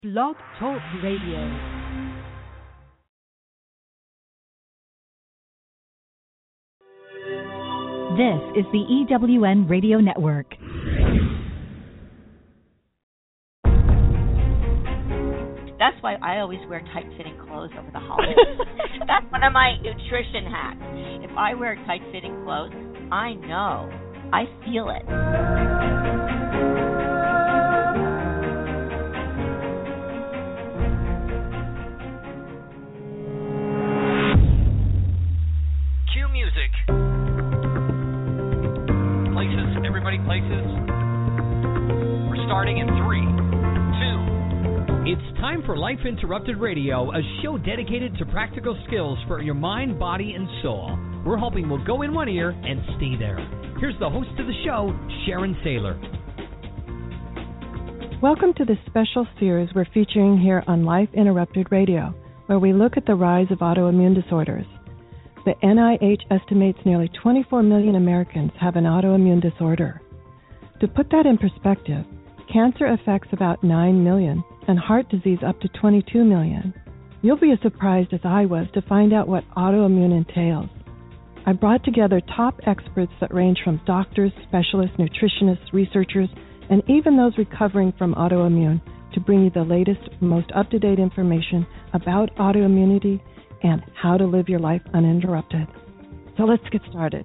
Blog Talk Radio. This is the EWN Radio Network. That's why I always wear tight-fitting clothes over the holidays. That's one of my nutrition hacks. If I wear tight-fitting clothes, I know. I feel it. Cue music. Places, everybody places. We're starting in 3, 2. It's time for Life Interrupted Radio, a show dedicated to practical skills for your mind, body, and soul. We're hoping we'll go in one ear and stay there. Here's the host of the show, Sharon Saylor. Welcome to this special series we're featuring here on Life Interrupted Radio, where we look at the rise of autoimmune disorders. The NIH estimates nearly 24 million Americans have an autoimmune disorder. To put that in perspective, cancer affects about 9 million and heart disease up to 22 million. You'll be as surprised as I was to find out what autoimmune entails. I brought together top experts that range from doctors, specialists, nutritionists, researchers, and even those recovering from autoimmune to bring you the latest, most up-to-date information about autoimmunity and how to live your life uninterrupted. So let's get started.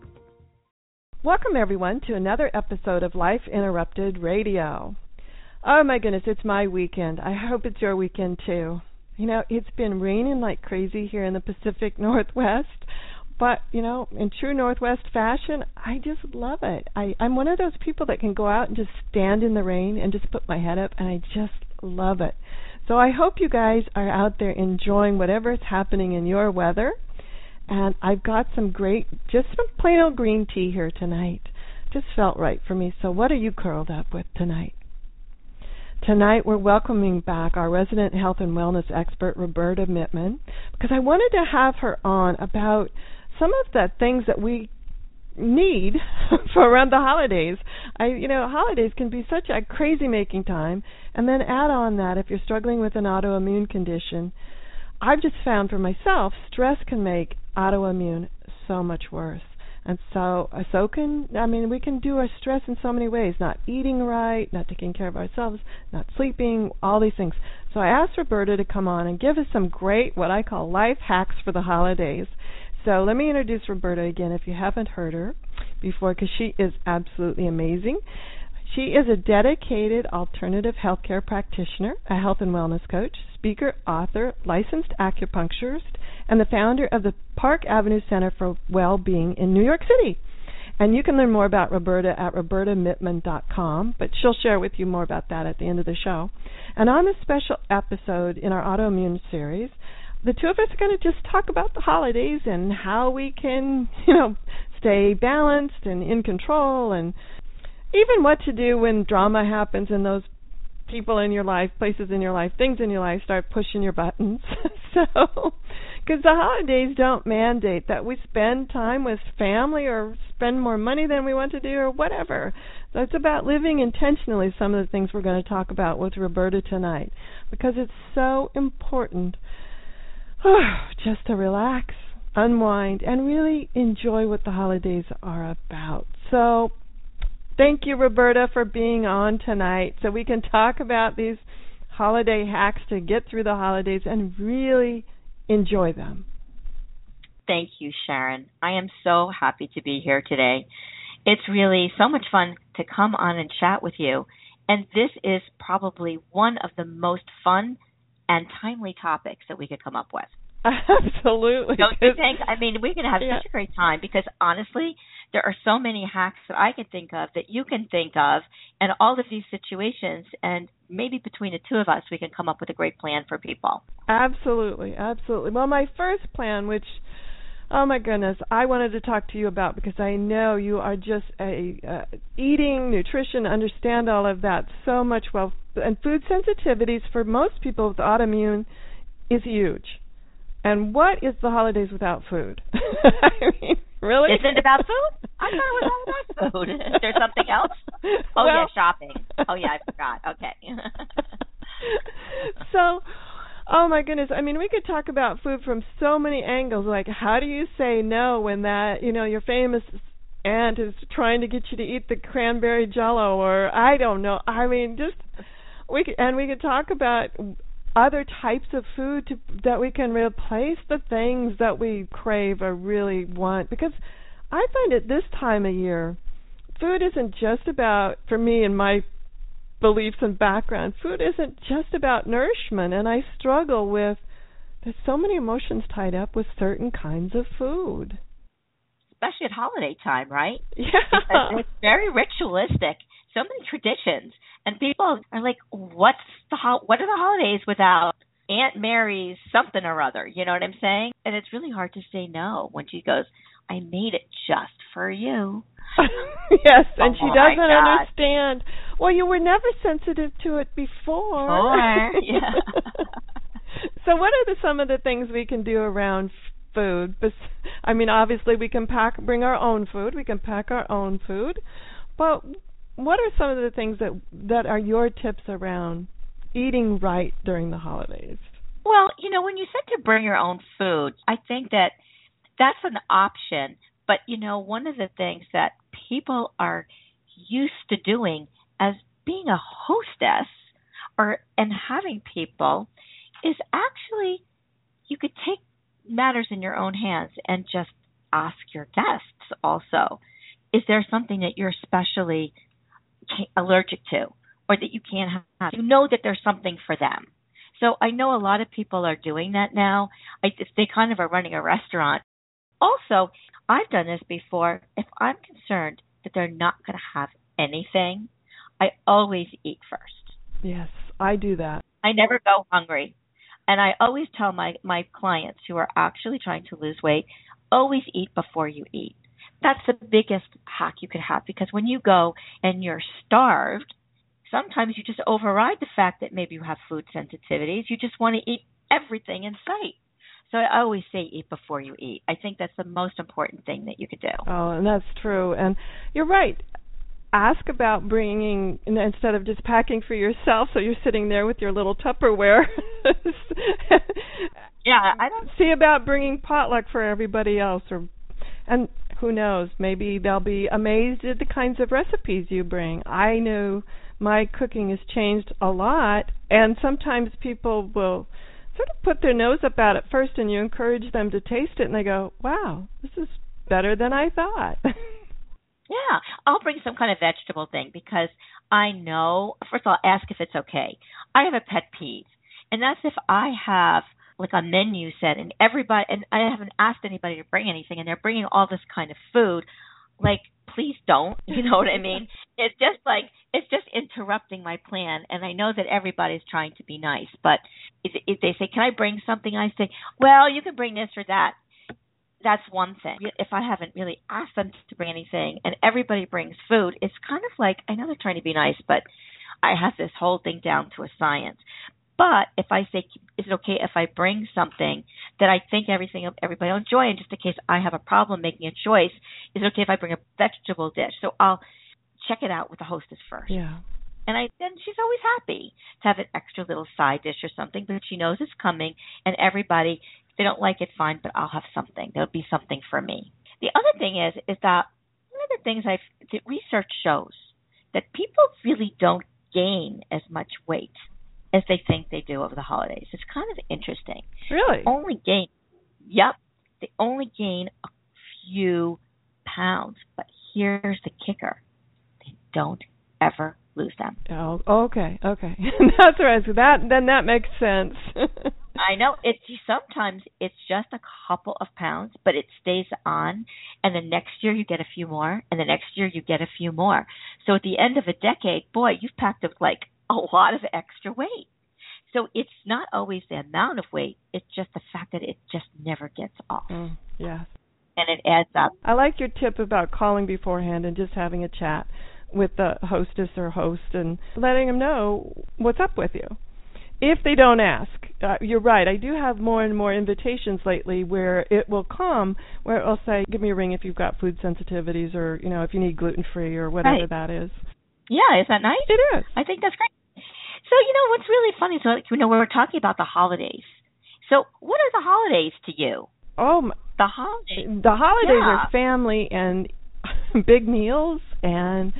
Welcome, everyone, to another episode of Life Interrupted Radio. Oh, my goodness, it's my weekend. I hope it's your weekend, too. You know, it's been raining like crazy here in the Pacific Northwest. But, you know, in true Northwest fashion, I just love it. I'm one of those people that can go out and just stand in the rain and just put my head up, and I just love it. So I hope you guys are out there enjoying whatever is happening in your weather. And I've got some plain old green tea here tonight. Just felt right for me. So what are you curled up with tonight? Tonight we're welcoming back our resident health and wellness expert, Roberta Mittman, because I wanted to have her on about some of the things that we need for around the holidays. Holidays can be such a crazy-making time, and then add on that if you're struggling with an autoimmune condition. I've just found for myself, stress can make autoimmune so much worse. And so we can do our stress in so many ways, not eating right, not taking care of ourselves, not sleeping, all these things. So I asked Roberta to come on and give us some great, what I call life hacks for the holidays. So let me introduce Roberta again if you haven't heard her before, because she is absolutely amazing. She is a dedicated alternative healthcare practitioner, a health and wellness coach, speaker, author, licensed acupuncturist, and the founder of the Park Avenue Center for Well-Being in New York City. And you can learn more about Roberta at robertamittman.com, but she'll share with you more about that at the end of the show. And on this special episode in our autoimmune series, the two of us are going to just talk about the holidays and how we can, stay balanced and in control, and even what to do when drama happens and those people in your life, places in your life, things in your life start pushing your buttons. Because the holidays don't mandate that we spend time with family or spend more money than we want to do or whatever. So it's about living intentionally, some of the things we're going to talk about with Roberta tonight, because it's so important just to relax, unwind, and really enjoy what the holidays are about. So thank you, Roberta, for being on tonight so we can talk about these holiday hacks to get through the holidays and really enjoy them. Thank you, Sharon. I am so happy to be here today. It's really so much fun to come on and chat with you. And this is probably one of the most fun and timely topics that we could come up with. Absolutely. Don't you think? I mean, we can have such a great time because, honestly, there are so many hacks that I can think of, that you can think of, and all of these situations, and maybe between the two of us, we can come up with a great plan for people. Absolutely, absolutely. Well, my first plan, which, oh my goodness, I wanted to talk to you about because I know you are just eating, nutrition, understand all of that so much well. And food sensitivities for most people with autoimmune is huge. And what is the holidays without food? I mean, really? Isn't it about food? I thought it was all about food. Is there something else? Oh, yeah, shopping. Oh, yeah, I forgot. Okay. So, oh my goodness. I mean, we could talk about food from so many angles. Like, how do you say no when that, your famous aunt is trying to get you to eat the cranberry jello, or I don't know. I mean, we could talk about other types of food that we can replace the things that we crave or really want. Because I find at this time of year, food isn't just about, for me and my beliefs and background, food isn't just about nourishment, and I struggle with, there's so many emotions tied up with certain kinds of food. Especially at holiday time, right? Yeah. It's very ritualistic. So many traditions. And people are like, what are the holidays without Aunt Mary's something or other? You know what I'm saying? And it's really hard to say no when she goes, I made it just for you. Yes, and she doesn't God. understand. Well, you were never sensitive to it before. Yeah. So what are some of the things we can do around food? I mean, obviously we can bring our own food. We can pack our own food. But what are some of the things that are your tips around eating right during the holidays? Well, when you said to bring your own food, I think that's an option. But, one of the things that people are used to doing as being a hostess and having people is actually you could take matters in your own hands and just ask your guests also, is there something that you're especially allergic to or that you can't have? You know that there's something for them. So I know a lot of people are doing that now. They kind of are running a restaurant. Also, I've done this before. If I'm concerned that they're not going to have anything, I always eat first. Yes, I do that. I never go hungry. And I always tell my clients who are actually trying to lose weight, always eat before you eat. That's the biggest hack you could have, because when you go and you're starved, sometimes you just override the fact that maybe you have food sensitivities. You just want to eat everything in sight. So I always say eat before you eat. I think that's the most important thing that you could do. Oh, and that's true. And you're right. Ask about bringing, instead of just packing for yourself, so you're sitting there with your little Tupperware. Yeah, I don't see about bringing potluck for everybody else, and who knows, maybe they'll be amazed at the kinds of recipes you bring. I know my cooking has changed a lot, and sometimes people will sort of put their nose up at it first, and you encourage them to taste it, and they go, wow, this is better than I thought. Yeah, I'll bring some kind of vegetable thing because I know, first of all, ask if it's okay. I have a pet peeve, and that's if I have like a menu set and I haven't asked anybody to bring anything, and they're bringing all this kind of food, like, please don't, you know what I mean? It's just interrupting my plan, and I know that everybody's trying to be nice, but if they say, can I bring something? I say, well, you can bring this or that. That's one thing. If I haven't really asked them to bring anything and everybody brings food, it's kind of like, I know they're trying to be nice, but I have this whole thing down to a science. But if I say, is it okay if I bring something that I think everybody will enjoy, and just in case I have a problem making a choice, is it okay if I bring a vegetable dish? So I'll check it out with the hostess first. Yeah. And then she's always happy to have an extra little side dish or something, but she knows it's coming, and everybody, if they don't like it, fine, but I'll have something. There'll be something for me. The other thing is that one of the things the research shows that people really don't gain as much weight as they think they do over the holidays. It's kind of interesting. Really? They only gain a few pounds, but here's the kicker. They don't ever lose them. Oh, okay. That's right. So that makes sense. I know. Sometimes it's just a couple of pounds, but it stays on, and the next year you get a few more, and the next year you get a few more. So at the end of a decade, boy, you've packed up like a lot of extra weight. So it's not always the amount of weight, it's just the fact that it just never gets off. Yes. And it adds up. I like your tip about calling beforehand and just having a chat with the hostess or host and letting them know what's up with you. If they don't ask, you're right. I do have more and more invitations lately where it will come, where it will say, give me a ring if you've got food sensitivities, or, if you need gluten-free or whatever that is. Yeah, is that nice? It is. I think that's great. So, what's really funny is, we're talking about the holidays. So, what are the holidays to you? Oh, the holidays. The holidays are family and big meals and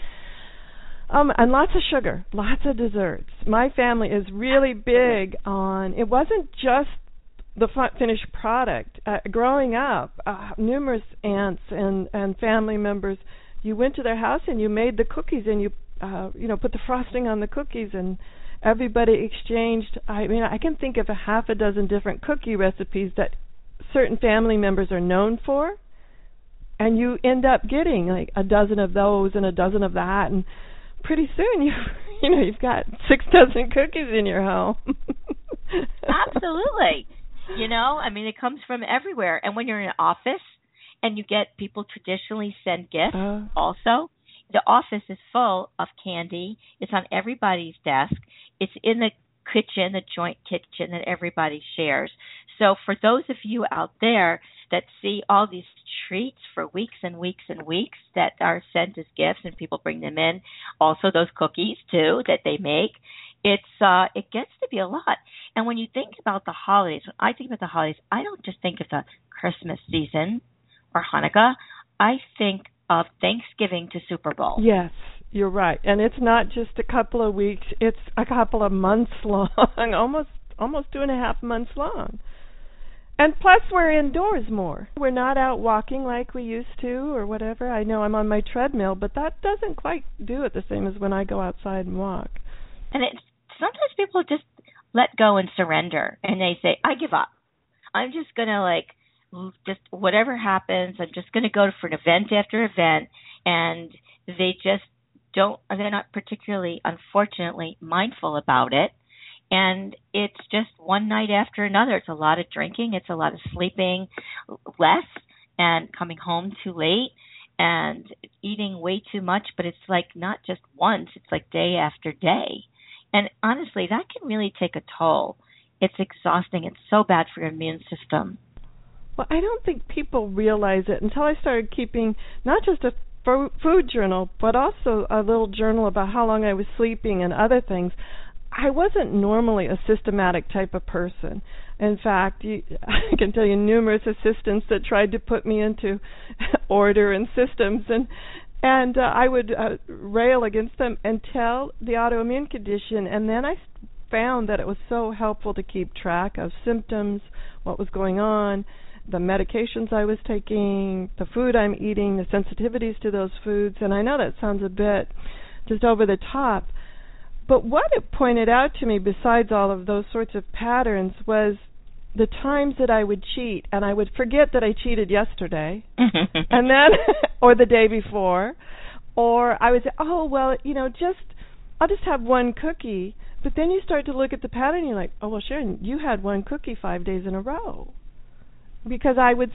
lots of sugar, lots of desserts. My family is really big on, it wasn't just the finished product. Growing up, numerous aunts and family members, you went to their house and you made the cookies and you put the frosting on the cookies and everybody exchanged. I mean, I can think of a half a dozen different cookie recipes that certain family members are known for, and you end up getting like a dozen of those and a dozen of that, and pretty soon you've got 6 dozen cookies in your home. Absolutely. It comes from everywhere. And when you're in an office and you get people traditionally send gifts also, the office is full of candy. It's on everybody's desk. It's in the kitchen, the joint kitchen that everybody shares. So for those of you out there that see all these treats for weeks and weeks and weeks that are sent as gifts and people bring them in, also those cookies too that they make, it gets to be a lot. And when you think about the holidays, when I think about the holidays, I don't just think of the Christmas season or Hanukkah. I think of Thanksgiving to Super Bowl. Yes, you're right. And it's not just a couple of weeks, it's a couple of months long, almost 2.5 months long. And plus we're indoors more. We're not out walking like we used to or whatever. I know I'm on my treadmill, but that doesn't quite do it the same as when I go outside and walk. And sometimes people just let go and surrender, and they say, I give up. I'm just going to just whatever happens, I'm just going to go for an event after event, and they're not particularly, unfortunately, mindful about it. And it's just one night after another. It's a lot of drinking. It's a lot of sleeping less and coming home too late and eating way too much. But it's like not just once. It's like day after day. And honestly, that can really take a toll. It's exhausting. It's so bad for your immune system. Well, I don't think people realize it until I started keeping not just a food journal, but also a little journal about how long I was sleeping and other things. I wasn't normally a systematic type of person. In fact, I can tell you numerous assistants that tried to put me into order and systems, and I would rail against them until the autoimmune condition, and then I found that it was so helpful to keep track of symptoms, what was going on, the medications I was taking, the food I'm eating, the sensitivities to those foods. And I know that sounds a bit just over the top, but what it pointed out to me, besides all of those sorts of patterns, was the times that I would cheat, and I would forget that I cheated yesterday, and then, or the day before, or I would say, I'll just have one cookie. But then you start to look at the pattern, and you're like, oh, well, Sharon, you had one cookie 5 days in a row. Because I would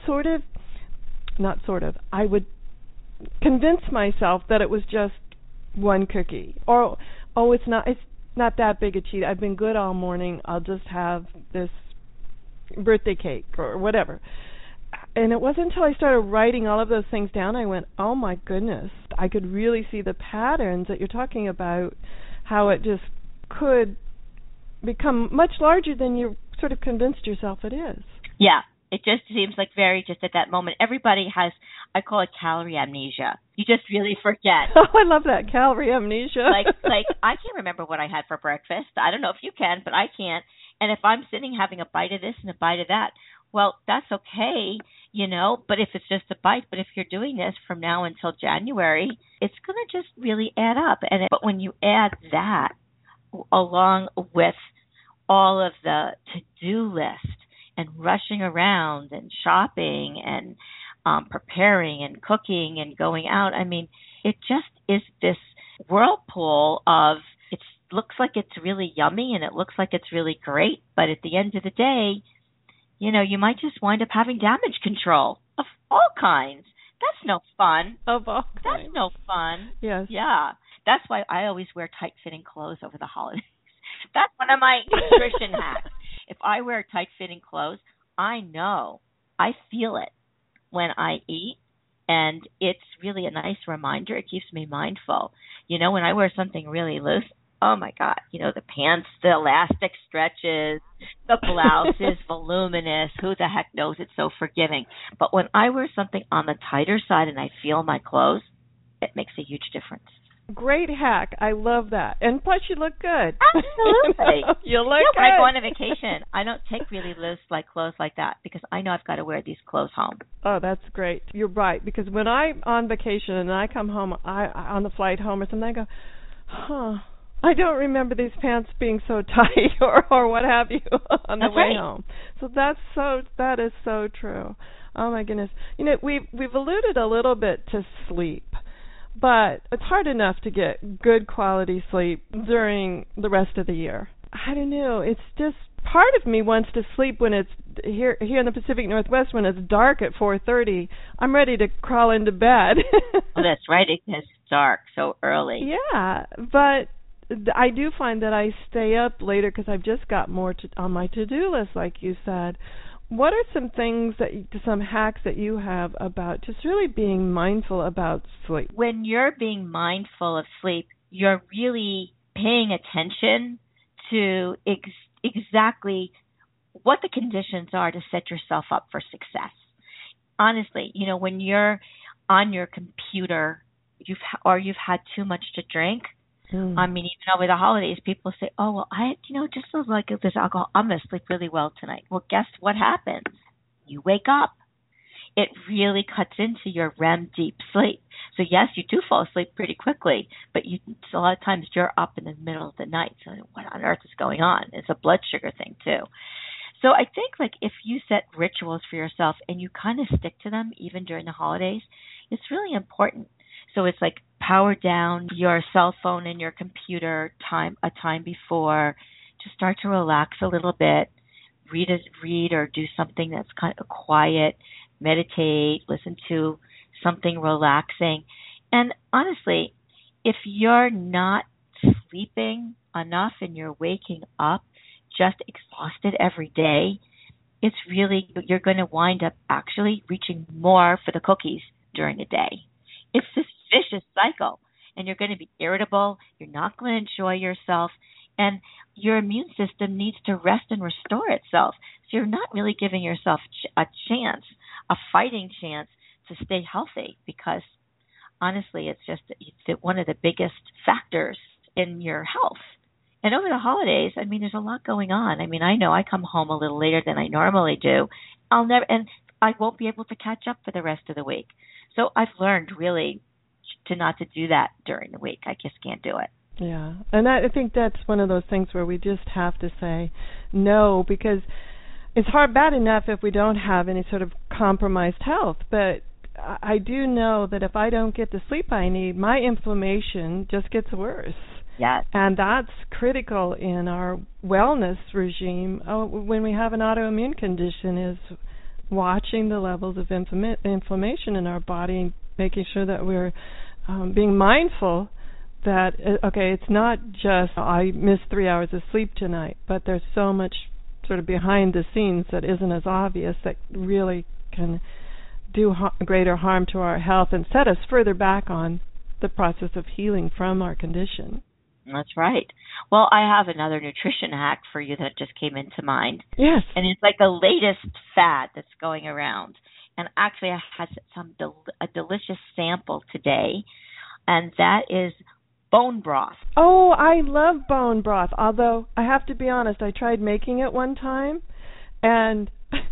I would convince myself that it was just one cookie, or it's not that big a cheat. I've been good all morning. I'll just have this birthday cake or whatever. And it wasn't until I started writing all of those things down I went, oh my goodness, I could really see the patterns that you're talking about, how it just could become much larger than you sort of convinced yourself it is. Yeah. It just seems like just at that moment, everybody has, I call it calorie amnesia. You just really forget. Oh, I love that, calorie amnesia. like I can't remember what I had for breakfast. I don't know if you can, but I can't. And if I'm sitting having a bite of this and a bite of that, well, that's okay, but if it's just a bite, but if you're doing this from now until January, it's going to just really add up. But when you add that along with all of the to-do list, and rushing around and shopping and preparing and cooking and going out. I mean, it just is this whirlpool of it looks like it's really yummy and it looks like it's really great, but at the end of the day, you might just wind up having damage control of all kinds. That's no fun. Of all kinds. That's no fun. Yes. Yeah. That's why I always wear tight-fitting clothes over the holidays. That's one of my nutrition hacks. If I wear tight-fitting clothes, I know, I feel it when I eat, and it's really a nice reminder. It keeps me mindful. When I wear something really loose, oh my God, the pants, the elastic stretches, the blouse is voluminous. Who the heck knows? It's so forgiving. But when I wear something on the tighter side and I feel my clothes, it makes a huge difference. Great hack. I love that. And plus you look good. Absolutely. You look good. When I go on a vacation, I don't take really loose clothes like that because I know I've got to wear these clothes home. Oh, that's great. You're right. Because when I'm on vacation and I come home, on the flight home or something, I go, I don't remember these pants being so tight or what have you on the way home. So that is so true. Oh my goodness. We've alluded a little bit to sleep. But it's hard enough to get good quality sleep during the rest of the year. I don't know. It's just part of me wants to sleep when it's here in the Pacific Northwest when it's dark at 4:30. I'm ready to crawl into bed. Oh, that's right. It gets dark so early. Yeah, but I do find that I stay up later because I've just got more on my to-do list, like you said. What are some hacks that you have about just really being mindful about sleep? When you're being mindful of sleep, you're really paying attention to exactly what the conditions are to set yourself up for success. Honestly, when you're on your computer, you've had too much to drink. I mean, even over the holidays, people say, oh, well, just like this alcohol, I'm going to sleep really well tonight. Well, guess what happens? You wake up. It really cuts into your REM deep sleep. So, yes, you do fall asleep pretty quickly, but a lot of times you're up in the middle of the night. So what on earth is going on? It's a blood sugar thing, too. So I think, if you set rituals for yourself and you kind of stick to them even during the holidays, it's really important. So it's like power down your cell phone and your computer a time before. Just start to relax a little bit. Read or do something that's kind of quiet. Meditate. Listen to something relaxing. And honestly, if you're not sleeping enough and you're waking up just exhausted every day, you're going to wind up actually reaching more for the cookies during the day. It's this vicious cycle, and you're going to be irritable. You're not going to enjoy yourself, and your immune system needs to rest and restore itself. So you're not really giving yourself a fighting chance to stay healthy because, honestly, it's one of the biggest factors in your health. And over the holidays, there's a lot going on. I know I come home a little later than I normally do. I won't be able to catch up for the rest of the week. So I've learned really not to do that during the week. I just can't do it. Yeah, and I think that's one of those things where we just have to say no, because it's bad enough if we don't have any sort of compromised health, but I do know that if I don't get the sleep I need, my inflammation just gets worse. Yes. And that's critical in our wellness regime when we have an autoimmune condition, is watching the levels of inflammation in our body and making sure that we're being mindful that, it's not just I missed 3 hours of sleep tonight, but there's so much sort of behind the scenes that isn't as obvious that really can do greater harm to our health and set us further back on the process of healing from our condition. That's right. Well, I have another nutrition hack for you that just came into mind. Yes. And it's like the latest fad that's going around. And actually, I had a delicious sample today, and that is bone broth. Oh, I love bone broth, although I have to be honest, I tried making it one time, and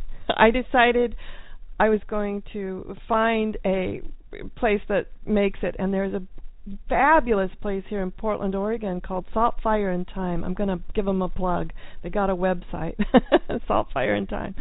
I decided I was going to find a place that makes it, and there's a fabulous place here in Portland, Oregon called Salt, Fire, and Thyme. I'm going to give them a plug. They got a website, Salt, Fire, and Thyme.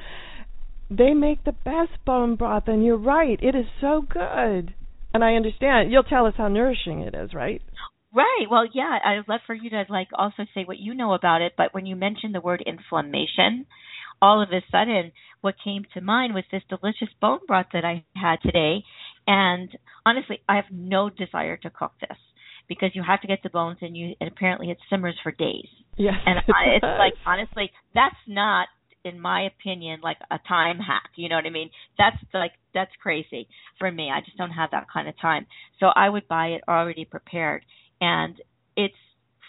They make the best bone broth, and you're right, it is so good. And I understand. You'll tell us how nourishing it is, right? Right. Well, yeah, I'd love for you to also say what you know about it, but when you mentioned the word inflammation, all of a sudden what came to mind was this delicious bone broth that I had today. And honestly, I have no desire to cook this because you have to get the bones and apparently it simmers for days. Yes. And it's like, honestly, that's not, in my opinion, like a time hack. You know what I mean? That's crazy for me. I just don't have that kind of time. So I would buy it already prepared. And it's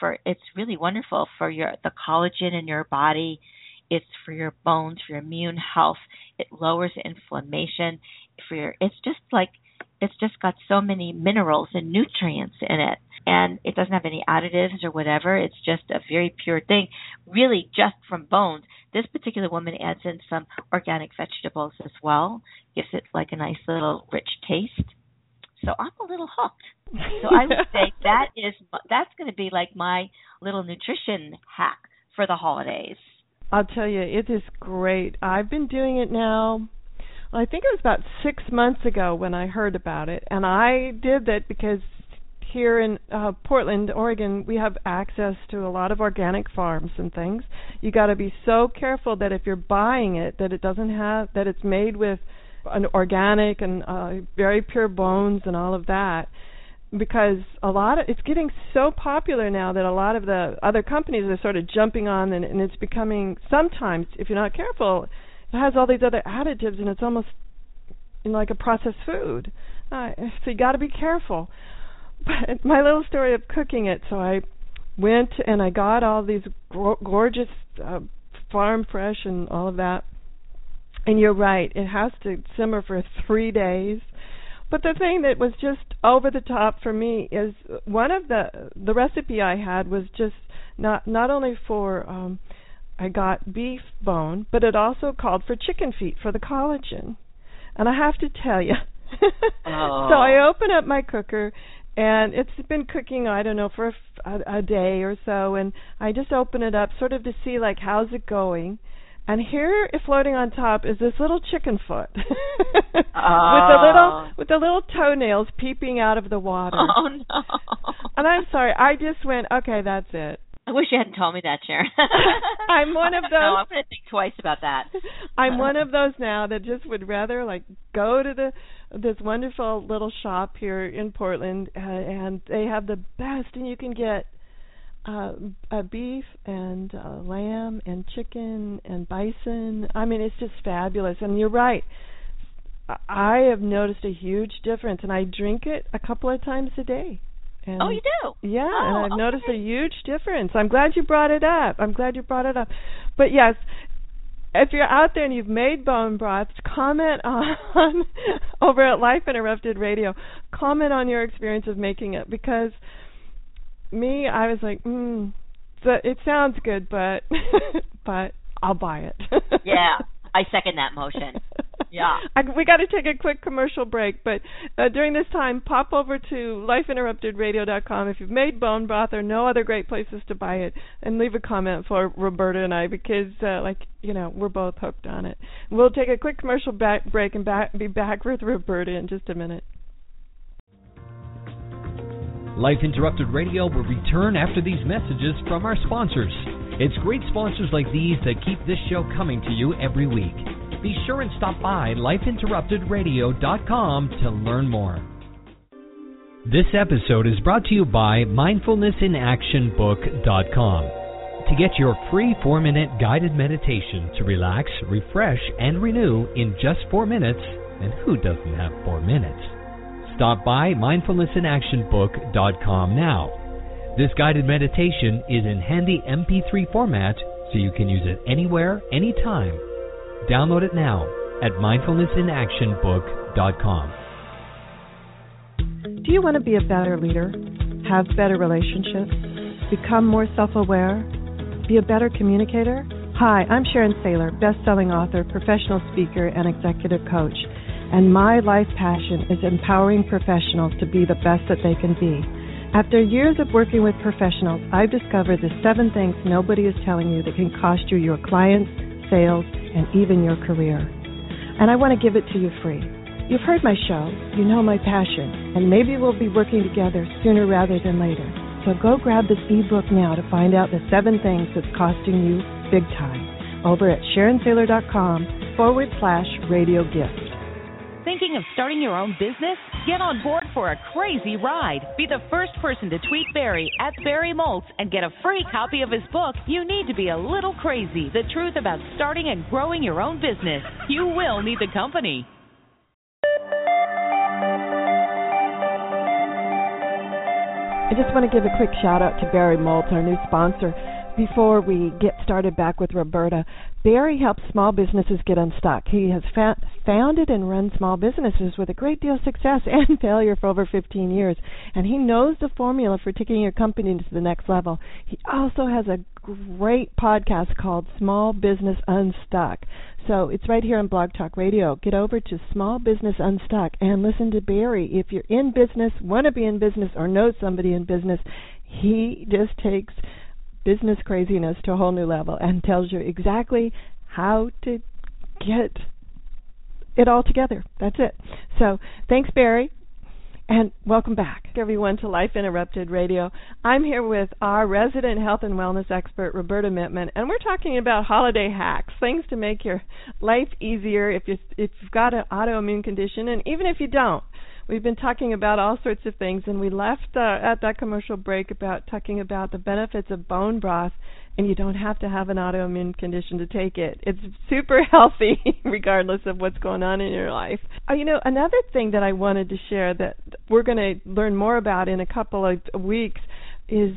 it's really wonderful for the collagen in your body. It's for your bones, for your immune health. It lowers inflammation. It's just got so many minerals and nutrients in it. And it doesn't have any additives or whatever. It's just a very pure thing, really just from bones. This particular woman adds in some organic vegetables as well. Gives it like a nice little rich taste. So I'm a little hooked. So I would say that's going to be like my little nutrition hack for the holidays. I'll tell you, it is great. I've been doing it now. I think it was about 6 months ago when I heard about it. And I did that because here in Portland, Oregon, we have access to a lot of organic farms and things. You got to be so careful that if you're buying it, that it's made with an organic and very pure bones and all of that. Because it's getting so popular now that a lot of the other companies are sort of jumping on, and it's becoming, sometimes, if you're not careful, it has all these other additives, and it's almost like a processed food. So you got to be careful. But my little story of cooking it, so I went and I got all these gorgeous farm fresh and all of that. And you're right, it has to simmer for 3 days. But the thing that was just over the top for me is one of the recipe I had was just not only for I got beef bone, but it also called for chicken feet for the collagen. And I have to tell you, so I open up my cooker, and it's been cooking, I don't know, for a day or so, and I just open it up sort of to see, like, how's it going. And here, floating on top, is this little chicken foot with the little toenails peeping out of the water. Oh, no. And I'm sorry, I just went, okay, that's it. I wish you hadn't told me that, Sharon. I'm one of those. No, I'm going to think twice about that. I'm one of those now that just would rather go to this wonderful little shop here in Portland, and they have the best, and you can get beef and lamb and chicken and bison. I mean, it's just fabulous. And you're right. I have noticed a huge difference, and I drink it a couple of times a day. And you do? Yeah, and I've noticed a huge difference. I'm glad you brought it up. But yes, if you're out there and you've made bone broth, comment on over at Life Interrupted Radio. Comment on your experience of making it, because me, I was like, so it sounds good, but I'll buy it. Yeah, I second that motion. Yeah. We got to take a quick commercial break, but during this time, pop over to lifeinterruptedradio.com if you've made bone broth or no other great places to buy it, and leave a comment for Roberta and I, because, we're both hooked on it. We'll take a quick commercial break and be back with Roberta in just a minute. Life Interrupted Radio will return after these messages from our sponsors. It's great sponsors like these that keep this show coming to you every week. Be sure and stop by lifeinterruptedradio.com to learn more. This episode is brought to you by mindfulnessinactionbook.com. To get your free 4-minute guided meditation to relax, refresh, and renew in just 4 minutes, and who doesn't have 4 minutes? Stop by mindfulnessinactionbook.com now. This guided meditation is in handy MP3 format, so you can use it anywhere, anytime. Download it now at mindfulnessinactionbook.com. Do you want to be a better leader, have better relationships, become more self-aware, be a better communicator? Hi, I'm Sharon Saylor, best-selling author, professional speaker, and executive coach. And my life passion is empowering professionals to be the best that they can be. After years of working with professionals, I've discovered the 7 things nobody is telling you that can cost you your clients, sales, and even your career. And I want to give it to you free. You've heard my show, you know my passion, and maybe we'll be working together sooner rather than later. So go grab this ebook now to find out the 7 things that's costing you big time over at SharonSaylor.com/radio gift. Thinking of starting your own business? Get on board for a crazy ride. Be the first person to tweet Barry at Barry Moltz and get a free copy of his book, You Need to Be a Little Crazy, The Truth About Starting and Growing Your Own Business. You will need the company. I just want to give a quick shout out to Barry Moltz, our new sponsor. Before we get started back with Roberta, Barry helps small businesses get unstuck. He has founded and run small businesses with a great deal of success and failure for over 15 years, and he knows the formula for taking your company to the next level. He also has a great podcast called Small Business Unstuck. So it's right here on Blog Talk Radio. Get over to Small Business Unstuck and listen to Barry. If you're in business, want to be in business, or know somebody in business, he just takes business craziness to a whole new level and tells you exactly how to get it all together. That's it. So thanks, Barry, and welcome back, everyone, to Life Interrupted Radio. I'm here with our resident health and wellness expert, Roberta Mittman, and we're talking about holiday hacks, things to make your life easier if you've got an autoimmune condition, and even if you don't. We've been talking about all sorts of things, and we left at that commercial break talking about the benefits of bone broth, and you don't have to have an autoimmune condition to take it. It's super healthy regardless of what's going on in your life. Another thing that I wanted to share that we're going to learn more about in a couple of weeks is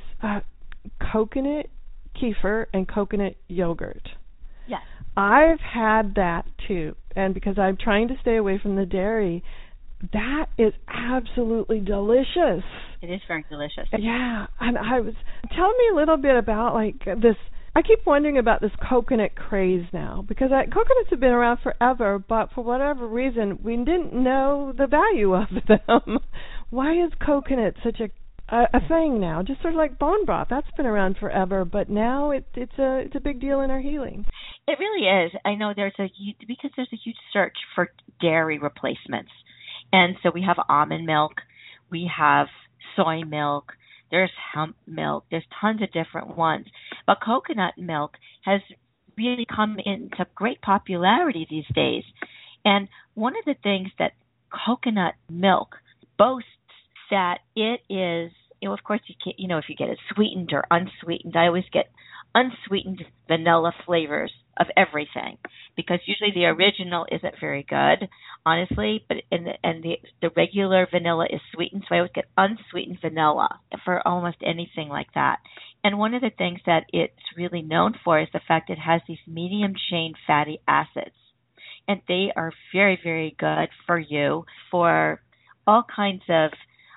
coconut kefir and coconut yogurt. Yes. I've had that too, and because I'm trying to stay away from the dairy, that is absolutely delicious. It is very delicious. Yeah, and tell me a little bit about this. I keep wondering about this coconut craze now, because coconuts have been around forever, but for whatever reason, we didn't know the value of them. Why is coconut such a thing now? Just sort of like bone broth. That's been around forever, but now it's a big deal in our healing. It really is. I know because there's a huge search for dairy replacements. And so we have almond milk, we have soy milk, there's hemp milk, there's tons of different ones. But coconut milk has really come into great popularity these days. And one of the things that coconut milk boasts that it is, of course, you can't, if you get it sweetened or unsweetened. I always get unsweetened vanilla flavors of everything, because usually the original isn't very good, honestly, but the regular vanilla is sweetened, so I always get unsweetened vanilla for almost anything like that. And one of the things that it's really known for is the fact it has these medium chain fatty acids, and they are very, very good for you for all kinds of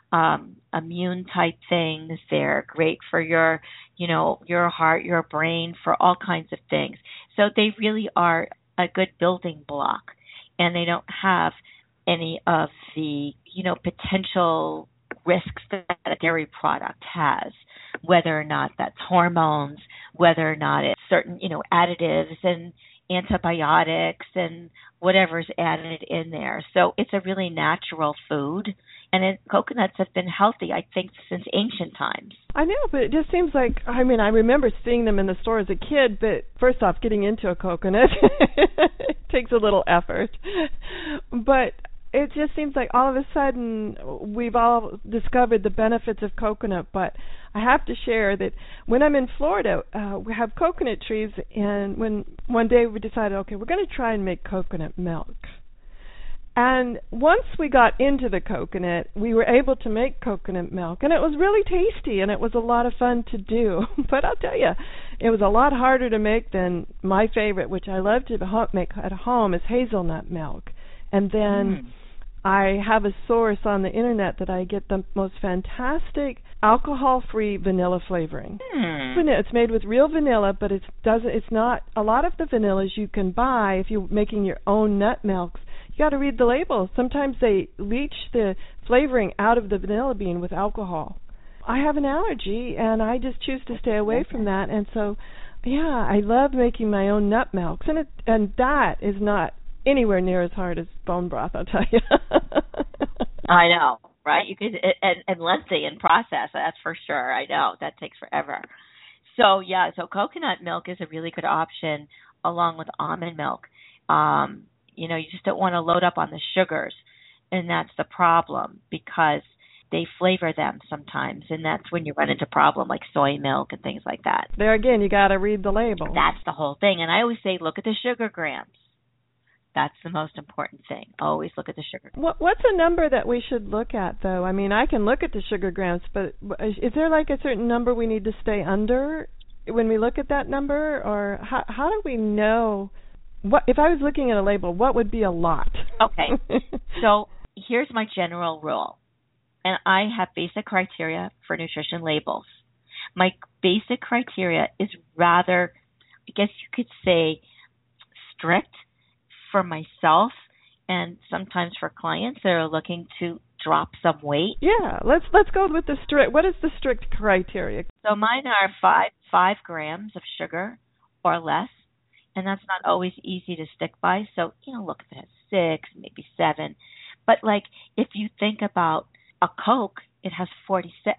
immune type things. They're great for your heart, your brain, for all kinds of things. So they really are a good building block, and they don't have any of the, potential risks that a dairy product has, whether or not that's hormones, whether or not it's certain, additives and antibiotics and whatever's added in there. So it's a really natural food. And coconuts have been healthy, I think, since ancient times. I know, but it just seems like, I remember seeing them in the store as a kid, but first off, getting into a coconut takes a little effort. But it just seems like all of a sudden we've all discovered the benefits of coconut. But I have to share that when I'm in Florida, we have coconut trees, and when one day we decided, okay, we're going to try and make coconut milk. And once we got into the coconut, we were able to make coconut milk, and it was really tasty, and it was a lot of fun to do. But I'll tell you, it was a lot harder to make than my favorite, which I love to make at home, is hazelnut milk. And then I have a source on the internet that I get the most fantastic alcohol-free vanilla flavoring. It's made with real vanilla, but it's not a lot of the vanillas you can buy if you're making your own nut milks. You got to read the label. Sometimes they leach the flavoring out of the vanilla bean with alcohol. I have an allergy, and I just choose to stay away from that. And so, yeah, I love making my own nut milks, and that is not anywhere near as hard as bone broth, I'll tell you. I know, right? You could, and lengthy in process, that's for sure. I know that takes forever. So coconut milk is a really good option along with almond milk. You just don't want to load up on the sugars, and that's the problem, because they flavor them sometimes, and that's when you run into problem like soy milk and things like that. There again, you got to read the label. That's the whole thing, and I always say, look at the sugar grams. That's the most important thing. Always look at the sugar. What's a number that we should look at, though? I mean, I can look at the sugar grams, but is there like a certain number we need to stay under when we look at that number? Or how do we know? What if I was looking at a label, what would be a lot? Okay. So here's my general rule. And I have basic criteria for nutrition labels. My basic criteria is rather, I guess you could say, strict for myself and sometimes for clients that are looking to drop some weight. Yeah, let's go with the strict. What is the strict criteria? So mine are 5 grams of sugar or less, and that's not always easy to stick by. So, look if it has 6, maybe 7. But like if you think about a Coke, it has 46.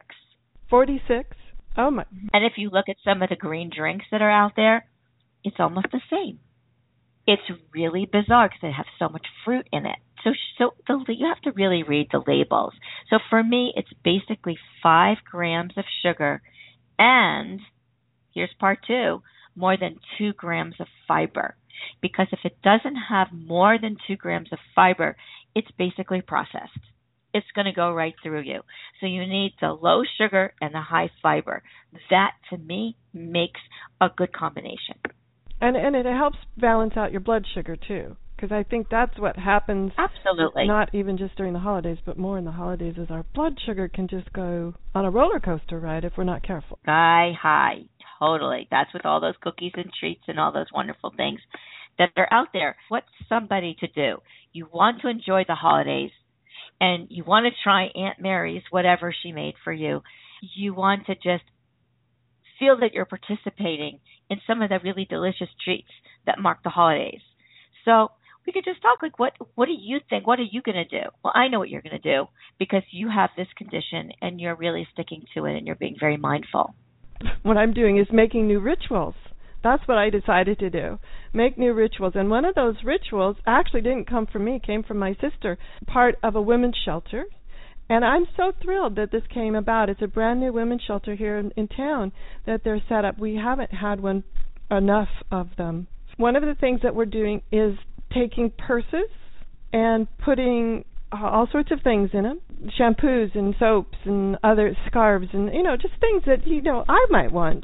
46? Oh my. And if you look at some of the green drinks that are out there, it's almost the same. It's really bizarre because they have so much fruit in it. So you have to really read the labels. So for me, it's basically 5 grams of sugar and, here's part 2, more than 2 grams of fiber. Because if it doesn't have more than 2 grams of fiber, it's basically processed. It's going to go right through you. So you need the low sugar and the high fiber. That, to me, makes a good combination. And it helps balance out your blood sugar, too, because I think that's what happens. Absolutely. Not even just during the holidays, but more in the holidays, is our blood sugar can just go on a roller coaster ride if we're not careful. Sky high, totally. That's with all those cookies and treats and all those wonderful things that are out there. What's somebody to do? You want to enjoy the holidays, and you want to try Aunt Mary's, whatever she made for you. You want to just feel that you're participating in some of the really delicious treats that mark the holidays. So we could just talk like, what do you think? What are you going to do? Well, I know what you're going to do because you have this condition and you're really sticking to it and you're being very mindful. What I'm doing is making new rituals. That's what I decided to do, make new rituals. And one of those rituals actually didn't come from me, came from my sister, part of a women's shelter. And I'm so thrilled that this came about. It's a brand new women's shelter here in town that they're set up. We haven't had one enough of them. One of the things that we're doing is taking purses and putting all sorts of things in them, shampoos and soaps and other scarves and, just things that, I might want.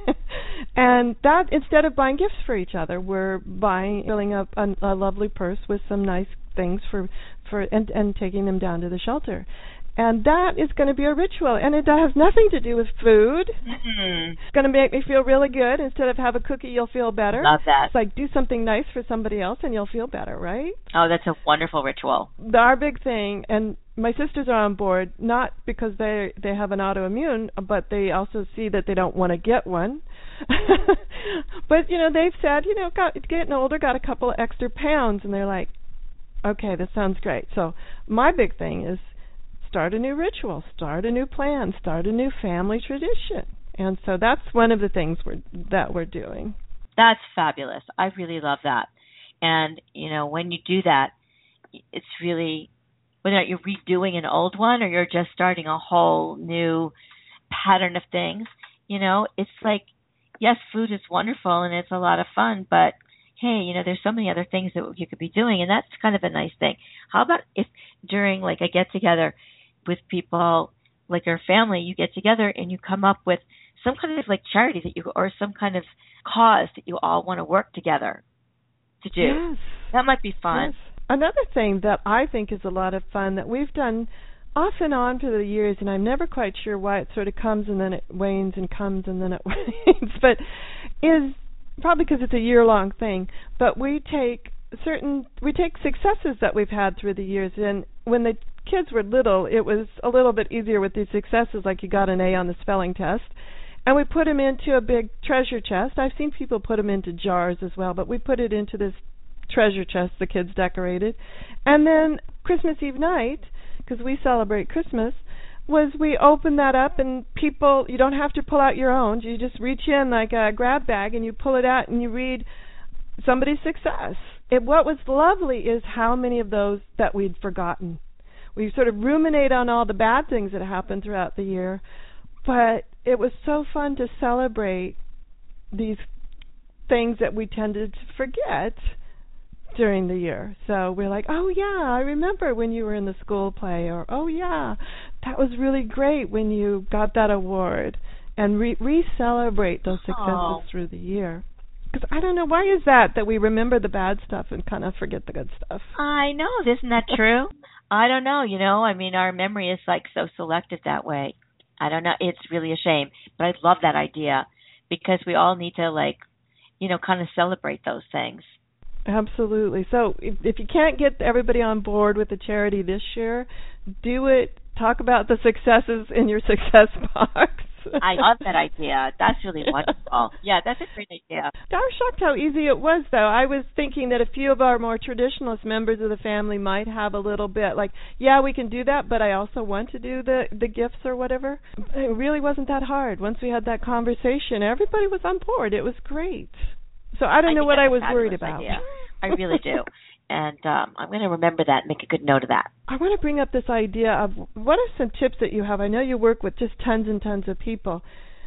And that, instead of buying gifts for each other, we're filling up a lovely purse with some nice things and taking them down to the shelter. And that is going to be a ritual, and it has nothing to do with food. Mm-hmm. It's going to make me feel really good. Instead of have a cookie, you'll feel better. Love that. It's like do something nice for somebody else, and you'll feel better, right? Oh, that's a wonderful ritual. Our big thing, and my sisters are on board, not because they have an autoimmune, but they also see that they don't want to get one. But, they've said, getting older, got a couple of extra pounds, and they're like, okay, that sounds great. So my big thing is start a new ritual, start a new plan, start a new family tradition. And so that's one of the things we're doing. That's fabulous. I really love that. And, when you do that, it's really, whether you're redoing an old one or you're just starting a whole new pattern of things, it's like, yes, food is wonderful and it's a lot of fun, but hey, there's so many other things that you could be doing, and that's kind of a nice thing. How about if during like a get-together with people, like your family, you get together and you come up with some kind of like charity or some kind of cause that you all want to work together to do. Yes. That might be fun. Yes. Another thing that I think is a lot of fun that we've done off and on for the years, and I'm never quite sure why it sort of comes and then it wanes and comes and then it wanes, but is probably because it's a year-long thing. But we take successes that we've had through the years, and when the kids were little, it was a little bit easier with these successes, like you got an A on the spelling test, and we put them into a big treasure chest. I've seen people put them into jars as well, but we put it into this treasure chest the kids decorated. And then Christmas Eve night, because we celebrate Christmas, was we open that up, and people, you don't have to pull out your own. You just reach in like a grab bag and you pull it out and you read somebody's success. What was lovely is how many of those that we'd forgotten. We sort of ruminate on all the bad things that happened throughout the year, but it was so fun to celebrate these things that we tended to forget during the year. So we're like, oh, yeah, I remember when you were in the school play, or, oh, yeah, that was really great when you got that award, and re-celebrate those successes through the year. Because I don't know, why is that we remember the bad stuff and kind of forget the good stuff? I know, isn't that true? I don't know, I mean, our memory is like so selective that way. I don't know, it's really a shame. But I love that idea because we all need to kind of celebrate those things. Absolutely. So if you can't get everybody on board with the charity this year, do it. Talk about the successes in your success box. I love that idea. That's really wonderful. Yeah, that's a great idea. I was shocked how easy it was, though. I was thinking that a few of our more traditionalist members of the family might have a little bit like, yeah, we can do that, but I also want to do the gifts or whatever. It really wasn't that hard. Once we had that conversation, everybody was on board. It was great. So I don't know what I was worried about. Idea. I really do. And I'm going to remember that and make a good note of that. I want to bring up this idea of what are some tips that you have? I know you work with just tons and tons of people.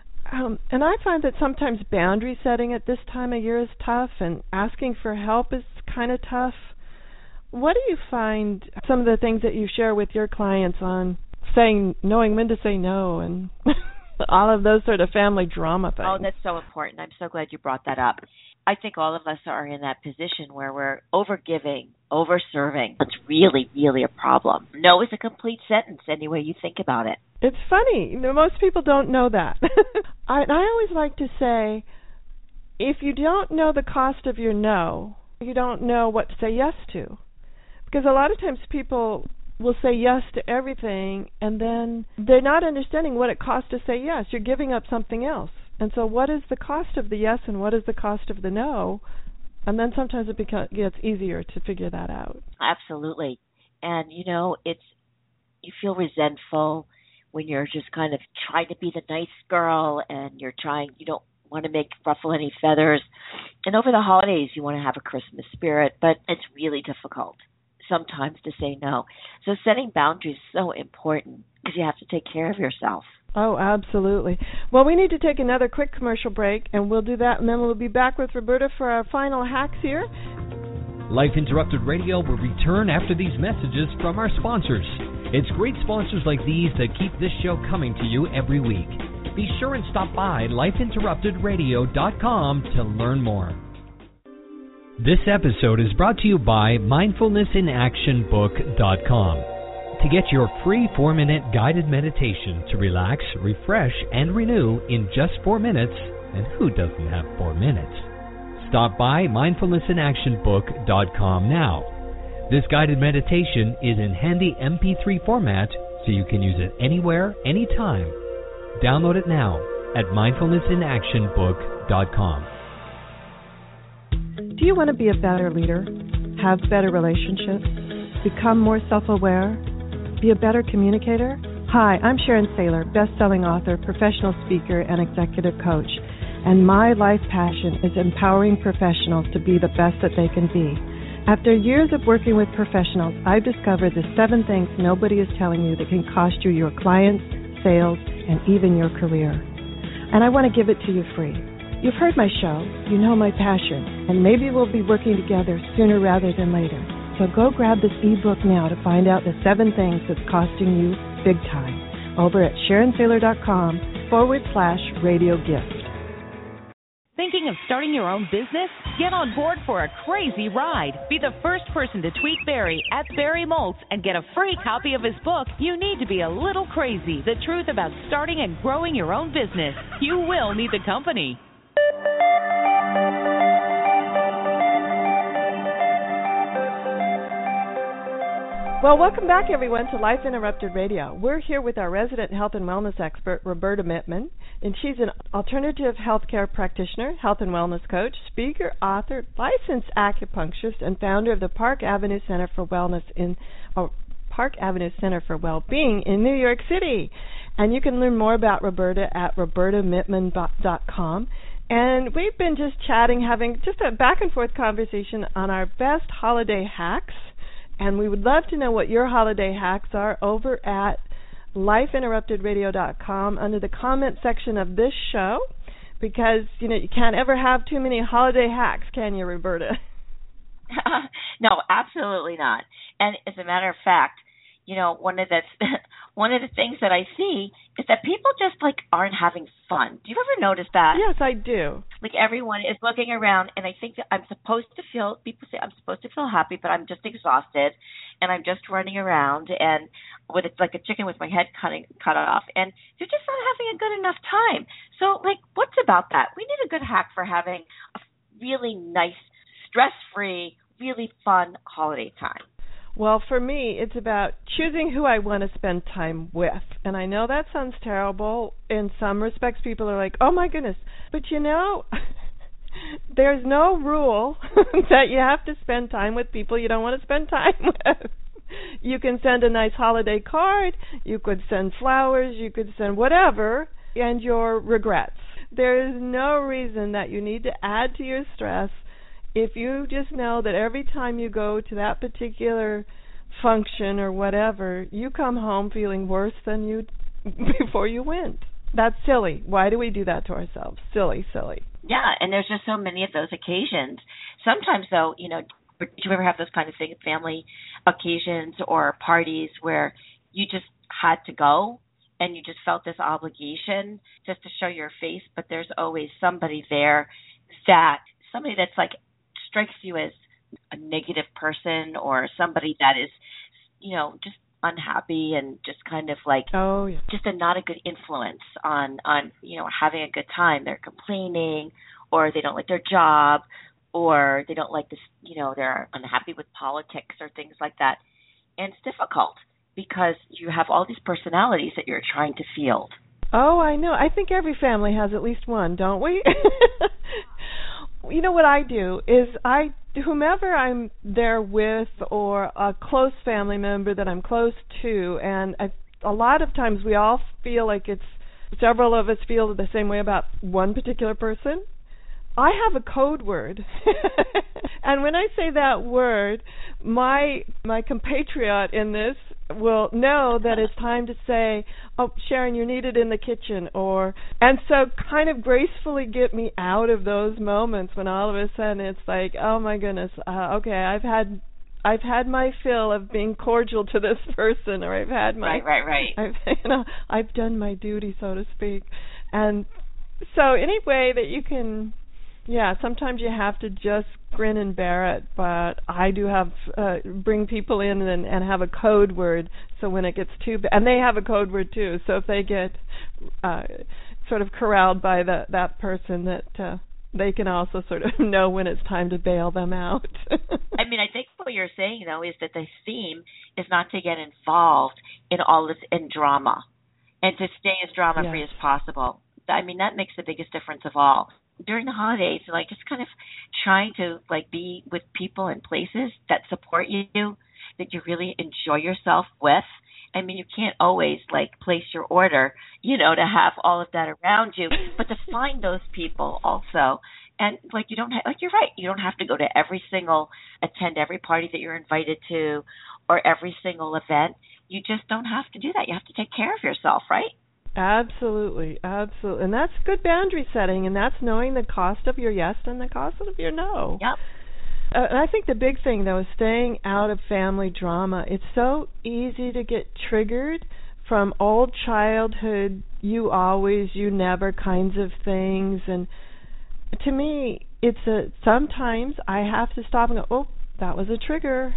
And I find that sometimes boundary setting at this time of year is tough, and asking for help is kind of tough. What do you find some of the things that you share with your clients on knowing when to say no and all of those sort of family drama things? Oh, that's so important. I'm so glad you brought that up. I think all of us are in that position where we're over-giving, over-serving. It's really, really a problem. No is a complete sentence any way you think about it. It's funny. Most people don't know that. I always like to say, if you don't know the cost of your no, you don't know what to say yes to. Because a lot of times people will say yes to everything, and then they're not understanding what it costs to say yes. You're giving up something else. And so what is the cost of the yes and what is the cost of the no? And then sometimes it gets easier to figure that out. Absolutely. And, you feel resentful when you're just kind of trying to be the nice girl and you don't want to ruffle any feathers. And over the holidays, you want to have a Christmas spirit, but it's really difficult sometimes to say no. So setting boundaries is so important because you have to take care of yourself. Oh, absolutely. Well, we need to take another quick commercial break, and we'll do that, and then we'll be back with Roberta for our final hacks here. Life Interrupted Radio will return after these messages from our sponsors. It's great sponsors like these that keep this show coming to you every week. Be sure and stop by lifeinterruptedradio.com to learn more. This episode is brought to you by mindfulnessinactionbook.com. To get your free 4-minute guided meditation to relax, refresh, and renew in just 4 minutes, and who doesn't have 4 minutes? Stop by mindfulnessinactionbook.com now. This guided meditation is in handy MP3 format, so you can use it anywhere, anytime. Download it now at mindfulnessinactionbook.com. Do you want to be a better leader, have better relationships, become more self-aware, be a better communicator? Hi, I'm Sharon Saylor, best-selling author, professional speaker, and executive coach. And my life passion is empowering professionals to be the best that they can be. After years of working with professionals, I've discovered the 7 things nobody is telling you that can cost you your clients, sales, and even your career. And I want to give it to you free. You've heard my show, you know my passion, and maybe we'll be working together sooner rather than later. So go grab this ebook now to find out the 7 things that's costing you big time over at SharonSaylor.com/radio gift. Thinking of starting your own business? Get on board for a crazy ride. Be the first person to tweet Barry at Barry Moltz and get a free copy of his book, You Need to Be a Little Crazy, The Truth About Starting and Growing Your Own Business. You will need the company. Well, welcome back, everyone, to Life Interrupted Radio. We're here with our resident health and wellness expert, Roberta Mittman, and she's an alternative healthcare practitioner, health and wellness coach, speaker, author, licensed acupuncturist, and founder of the Park Avenue Center for Wellbeing in New York City. And you can learn more about Roberta at robertamittman.com. And we've been just chatting, having just a back and forth conversation on our best holiday hacks. And we would love to know what your holiday hacks are over at lifeinterruptedradio.com under the comment section of this show, because, you can't ever have too many holiday hacks, can you, Roberta? No, absolutely not. And as a matter of fact, one of the one of the things that I see is that people just like aren't having fun. Do you ever notice that? Yes, I do. Like everyone is looking around, and I think that I'm supposed to feel. People say I'm supposed to feel happy, but I'm just exhausted, and I'm just running around and with it's like a chicken with my head cut off, and they're just not having a good enough time. So, like, what's about that? We need a good hack for having a really nice, stress-free, really fun holiday time. Well, for me, it's about choosing who I want to spend time with. And I know that sounds terrible. In some respects, people are like, oh, my goodness. But, there's no rule that you have to spend time with people you don't want to spend time with. You can send a nice holiday card. You could send flowers. You could send whatever, and your regrets. There is no reason that you need to add to your stress if you just know that every time you go to that particular function or whatever, you come home feeling worse than you before you went. That's silly. Why do we do that to ourselves? Silly. Yeah, and there's just so many of those occasions. Sometimes, though, do you ever have those kind of family occasions or parties where you just had to go and you just felt this obligation just to show your face, but there's always somebody there somebody that's like strikes you as a negative person or somebody that is, just unhappy and just kind of like just not a good influence on having a good time. They're complaining, or they don't like their job, or they don't like this, they're unhappy with politics or things like that. And it's difficult because you have all these personalities that you're trying to field. Oh, I know. I think every family has at least one, don't we? What I do is whomever I'm there with, or a close family member that I'm close to, and a lot of times we all feel like several of us feel the same way about one particular person. I have a code word. And when I say that word, my compatriot in this will know that it's time to say, oh, Sharon, you're needed in the kitchen, and so kind of gracefully get me out of those moments when all of a sudden it's like, oh my goodness, okay, I've had my fill of being cordial to this person, or I've had my right. I've done my duty, so to speak. And so any way that you can. Yeah, sometimes you have to just grin and bear it, but I do have bring people in and have a code word, so when it gets too bad, and they have a code word too, so if they get sort of corralled by that person, that they can also sort of know when it's time to bail them out. I think what you're saying, though, is that the theme is not to get involved in all this in drama and to stay as drama-free as possible. That makes the biggest difference of all. During the holidays, just kind of trying to be with people and places that support you, that you really enjoy yourself with. You can't always place your order, to have all of that around you, but to find those people also. And you don't you're right, you don't have to go to attend every party that you're invited to, or every single event. You just don't have to do that. You have to take care of yourself, right? Absolutely. And that's good boundary setting, and that's knowing the cost of your yes and the cost of your no. Yep. And I think the big thing, though, is staying out of family drama. It's so easy to get triggered from old childhood, you always, you never kinds of things. And to me, sometimes I have to stop and go, oh, that was a trigger.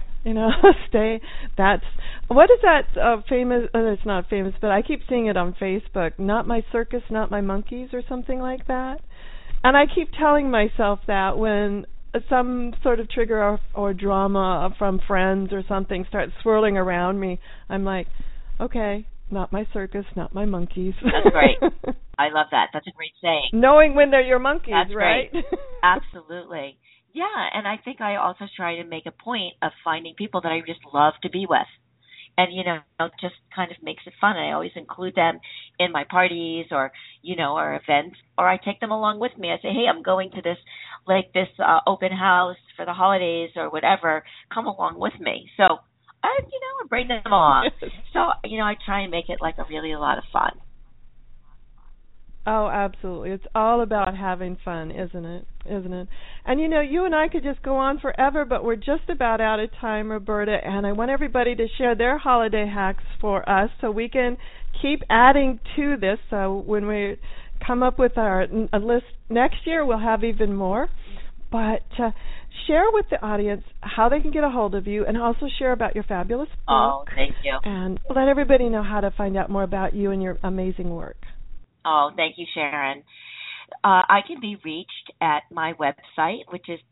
What is that famous, it's not famous, but I keep seeing it on Facebook, not my circus, not my monkeys, or something like that. And I keep telling myself that when some sort of trigger or drama from friends or something starts swirling around me, I'm like, okay, not my circus, not my monkeys. That's great. I love that. That's a great saying. Knowing when they're your monkeys, that's right? Great. Absolutely. Yeah, and I think I also try to make a point of finding people that I just love to be with. And, just kind of makes it fun. I always include them in my parties or events, or I take them along with me. I say, hey, I'm going to this open house for the holidays or whatever. Come along with me. So, I bring them along. So, I try and make it a lot of fun. Oh, absolutely. It's all about having fun, isn't it? And you and I could just go on forever, but we're just about out of time, Roberta, and I want everybody to share their holiday hacks for us so we can keep adding to this. So when we come up with a list next year, we'll have even more. But share with the audience how they can get a hold of you, and also share about your fabulous book. Oh, thank you. And let everybody know how to find out more about you and your amazing work. Oh, thank you, Sharon. I can be reached at my website, which is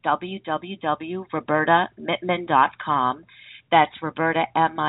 www.robertamittman.com. That's Roberta,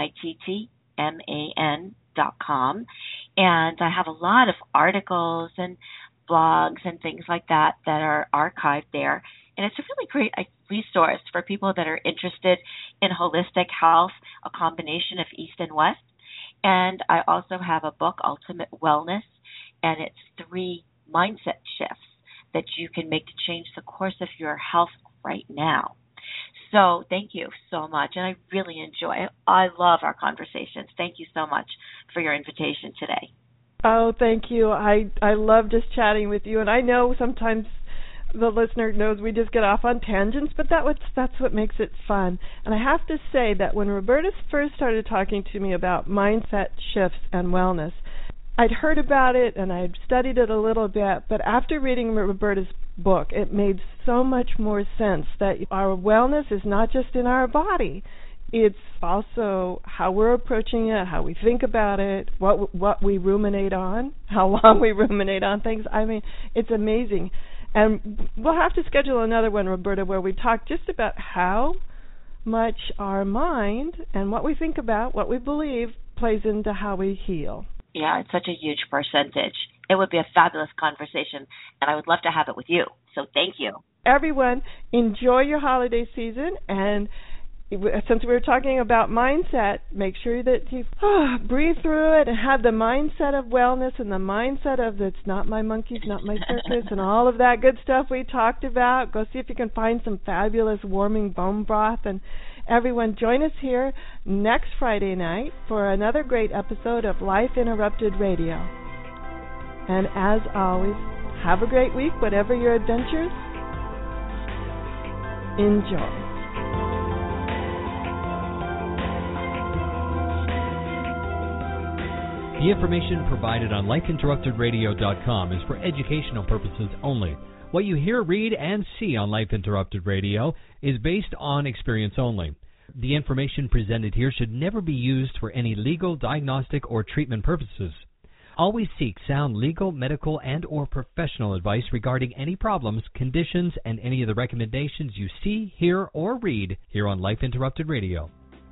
MITTMAN.com. And I have a lot of articles and blogs and things like that are archived there. And it's a really great resource for people that are interested in holistic health, a combination of East and West. And I also have a book, Ultimate Wellness, and it's 3 mindset shifts that you can make to change the course of your health right now. So thank you so much, and I really enjoy it. I love our conversations. Thank you so much for your invitation today. Oh, thank you. I love just chatting with you, and I know sometimes the listener knows we just get off on tangents, but that's what makes it fun. And I have to say that when Roberta first started talking to me about mindset shifts and wellness, I'd heard about it and I'd studied it a little bit, but after reading Roberta's book, it made so much more sense that our wellness is not just in our body. It's also how we're approaching it, how we think about it, what we ruminate on, how long we ruminate on things. I mean, it's amazing. And we'll have to schedule another one, Roberta, where we talk just about how much our mind and what we think about, what we believe, plays into how we heal. Yeah, it's such a huge percentage. It would be a fabulous conversation, and I would love to have it with you. So thank you. Everyone, enjoy your holiday season, and since we were talking about mindset, make sure that you breathe through it and have the mindset of wellness and the mindset of it's not my monkeys, not my circus, and all of that good stuff we talked about. Go see if you can find some fabulous warming bone broth. And everyone, join us here next Friday night for another great episode of Life Interrupted Radio. And as always, have a great week, whatever your adventures. Enjoy. The information provided on LifeInterruptedRadio.com is for educational purposes only. What you hear, read, and see on Life Interrupted Radio is based on experience only. The information presented here should never be used for any legal, diagnostic, or treatment purposes. Always seek sound legal, medical, and or professional advice regarding any problems, conditions, and any of the recommendations you see, hear, or read here on Life Interrupted Radio.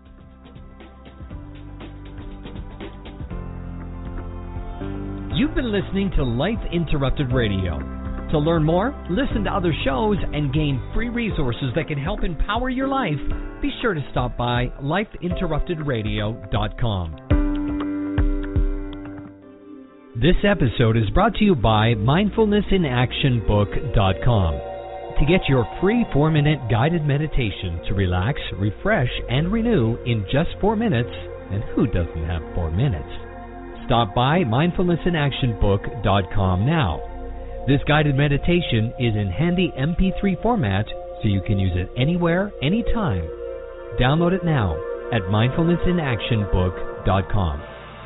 You've been listening to Life Interrupted Radio. To learn more, listen to other shows, and gain free resources that can help empower your life, be sure to stop by lifeinterruptedradio.com. This episode is brought to you by mindfulnessinactionbook.com. To get your free 4-minute guided meditation to relax, refresh, and renew in just 4 minutes, and who doesn't have 4 minutes? Stop by mindfulnessinactionbook.com now. This guided meditation is in handy MP3 format, so you can use it anywhere, anytime. Download it now at mindfulnessinactionbook.com.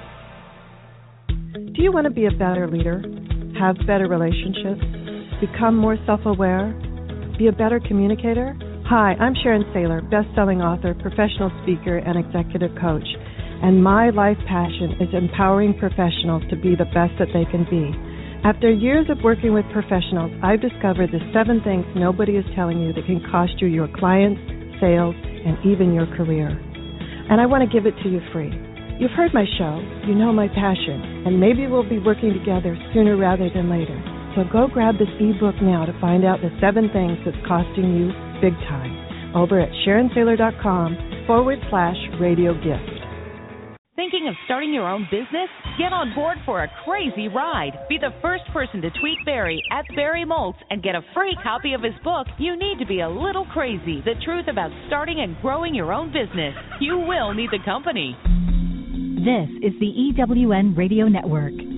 Do you want to be a better leader, have better relationships, become more self-aware, be a better communicator? Hi, I'm Sharon Saylor, best-selling author, professional speaker, and executive coach. And my life passion is empowering professionals to be the best that they can be. After years of working with professionals, I've discovered the 7 things nobody is telling you that can cost you your clients, sales, and even your career. And I want to give it to you free. You've heard my show, you know my passion, and maybe we'll be working together sooner rather than later. So go grab this ebook now to find out the 7 things that's costing you big time over at SharonSaylor.com/radio gift. Thinking of starting your own business? Get on board for a crazy ride. Be the first person to tweet Barry at Barry Moltz and get a free copy of his book, You Need to Be a Little Crazy, The Truth About Starting and Growing Your Own Business. You will need the company. This is the EWN Radio Network.